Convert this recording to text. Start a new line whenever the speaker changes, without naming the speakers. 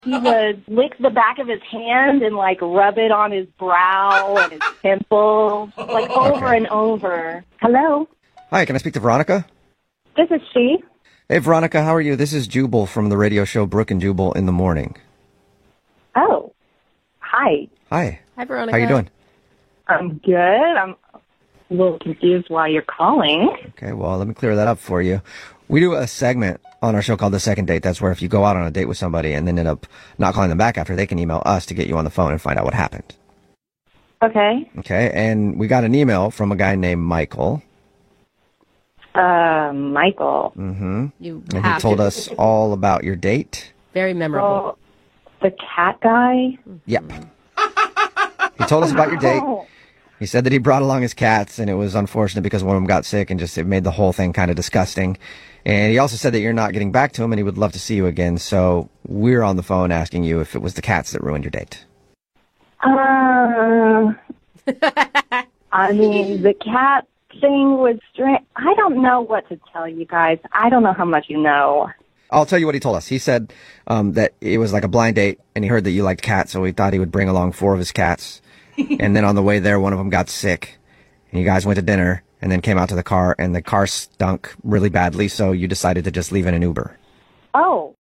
He would lick the back of his hand and, like, rub it on his brow and his temple, like, over and over. Hello?
Hi, can I speak to Veronica?
This is she.
Hey, Veronica, how are you? This is Jubal from the radio show Brooke and Jubal in the Morning.
Oh. Hi.
Hi.
Hi, Veronica.
How you doing?
I'm good. I'm a little confused why you're calling.
Okay, well, let me clear that up for you. We do a segment on our show called The Second Date. That's where if you go out on a date with somebody and then end up not calling them back after, they can email us to get you on the phone and find out what happened.
Okay.
Okay, and we got an email from a guy named Michael.
Michael.
Mm-hmm.
You
And he
have
told
to.
us all about your date.
Very memorable.
Well, the cat guy?
Yep. He told us about your date. He said that he brought along his cats, and it was unfortunate because one of them got sick and just it made the whole thing kind of disgusting. And he also said that you're not getting back to him, and he would love to see you again. So we're on the phone asking you if it was the cats that ruined your date.
I mean, the cat thing was strange. I don't know what to tell you guys. I don't know how much you know.
I'll tell you what he told us. He said that it was like a blind date, and he heard that you liked cats, so he thought he would bring along 4 of his cats. And then on the way there, one of them got sick, and you guys went to dinner, and then came out to the car, and the car stunk really badly, so you decided to just leave in an Uber.
Oh,